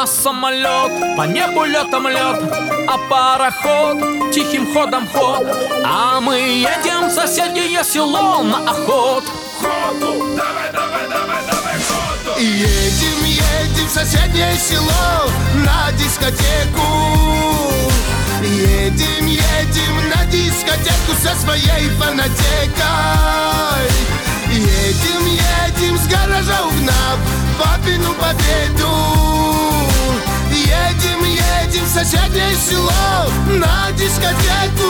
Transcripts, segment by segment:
нас самолет, по небу летом лед, а пароход тихим ходом ход. А мы едем в соседнее село на охоту. Давай, давай, давай, давай, ходу. Едем, едем в соседнее село на дискотеку. Едем, едем на дискотеку со своей фанатекой. Едем, едем с гаража угнав папину победу. Едем, едем в соседнее село на дискотеку.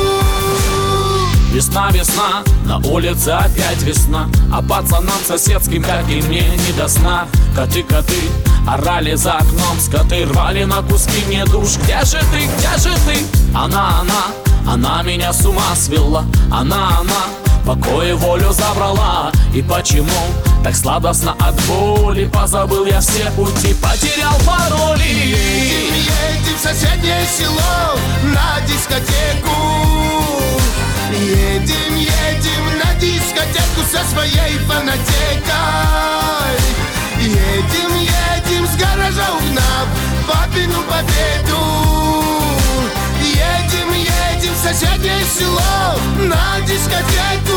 Весна, весна, на улице опять весна, а пацанам соседским, как и мне, не до сна. Коты, коты, орали за окном, скоты рвали на куски мне душ. Где же ты, где же ты? Она меня с ума свела. Она, покой и волю забрала. И почему так сладостно от боли? Позабыл я все пути, потерял пароли. Едем, едем в соседнее село на дискотеку. Едем, едем на дискотеку со своей фанатекой. Едем, едем с гаража угнав папину победу. Едем, едем в соседнее село на дискотеку.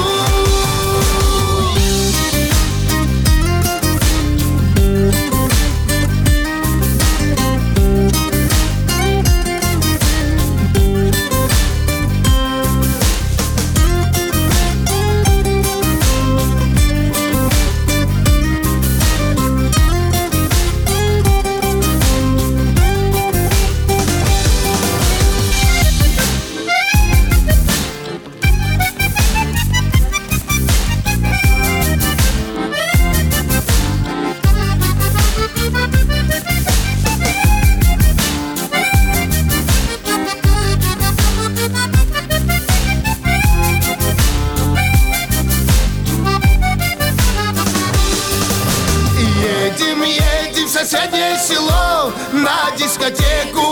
Едем, едем в соседнее село на дискотеку.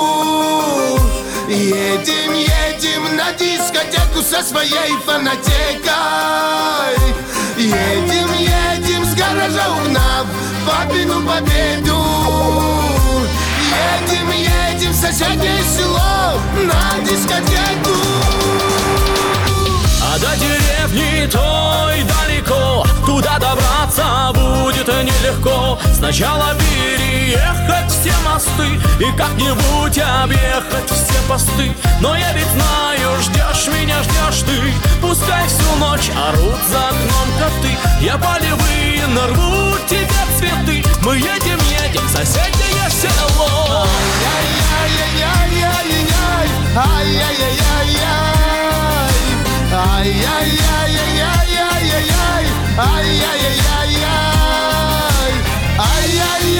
Едем, едем на дискотеку со своей фанатекой. Едем, едем с гаража угнав папину победу. Едем, едем в соседнее село на дискотеку. А до деревни той далеко, туда добраться будет нелегко. Сначала переехать все мосты и как-нибудь объехать все посты. Но я ведь знаю, ждешь меня, ждешь ты. Пускай всю ночь орут за окном коты. Я полевые нарву тебе цветы. Мы едем, едем в соседнее село. Ай-яй-яй-яй-яй-яй, ай-яй-яй-яй-яй. Ай-яй-яй-яй-яй-яй, ай-яй-яй-яй-яй, ай-яй-яй.